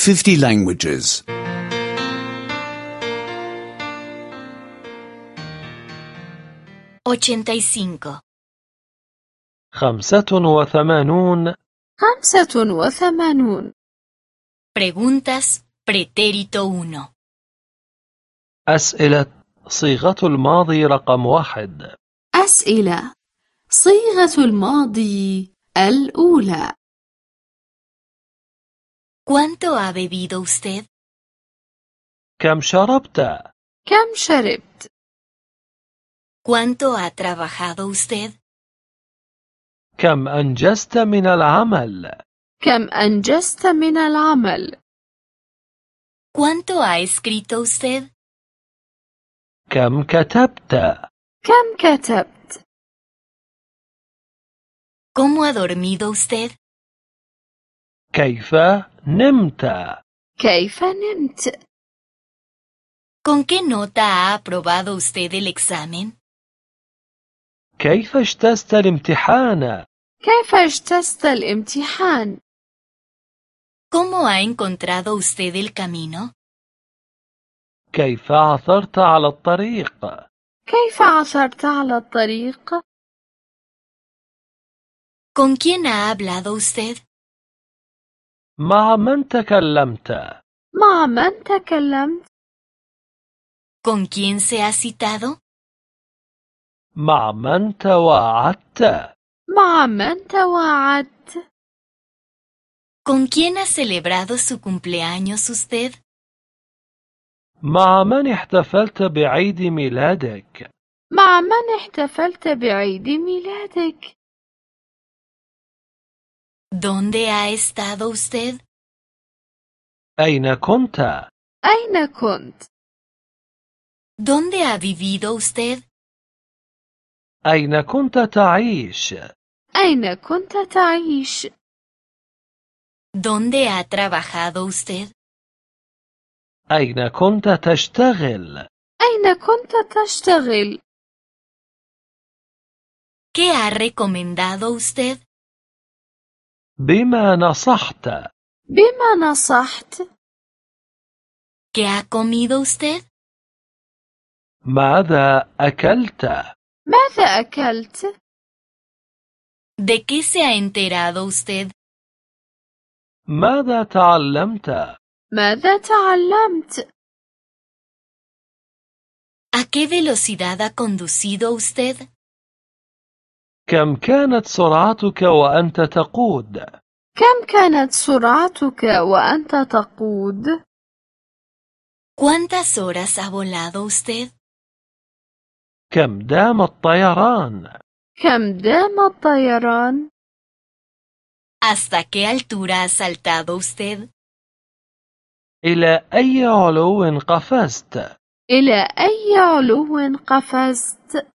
50 languages. 85. 85. 85. Preguntas pretérito 1. أسئلة صيغة الماضي رقم 1. أسئلة صيغة الماضي الأولى. ¿Cuánto ha bebido usted? كم شربت؟ كم شربت؟ ¿Cuánto ha trabajado usted? كم أنجزت من العمل؟ كم أنجزت من العمل؟ ¿Cuánto ha escrito usted? كم كتبت؟ كم كتبت؟ ¿Cómo ha dormido usted? كيف نمت؟ كيف نمت؟ ¿Con qué nota ha aprobado usted el examen? كيف اجتزت الامتحان؟ كيف اجتزت الامتحان؟ ¿Cómo ha encontrado usted el camino? كيف عثرت على الطريق؟ كيف عثرت على الطريق؟ ¿Con quién ha hablado usted? مع من تكلمت؟ مع من تكلمت؟ ¿Con quién se ha citado? مع من تواعدت؟ مع من تواعدت؟ ¿Con quién ha celebrado su cumpleaños usted? مع من احتفلت بعيد ميلادك؟ مع من احتفلت بعيد ميلادك؟ ¿Dónde ha estado usted? أين كنت؟ أين كنت؟ ¿Dónde ha vivido usted? أين كنت تعيش؟ أين كنت تعيش؟ ¿Dónde ha trabajado usted? أين كنت تشتغل؟ أين كنت تشتغل؟ ¿Qué ha recomendado usted? بما نصحت؟ بما نصحت؟ ¿Qué ha comido usted? ماذا أكلت؟ ماذا أكلت؟ ¿De qué se ha enterado usted? ماذا تعلمت؟ ماذا تعلمت؟ ¿A qué velocidad ha conducido usted? كم كانت سرعتك وأنت تقود؟ كم كانت سرعتك وأنت تقود؟ ¿Cuántas horas ha volado usted? كم دام الطيران؟ كم دام الطيران؟ ¿Hasta qué altura ha saltado usted? إلى أي علو قفزت؟ إلى أي علو قفزت؟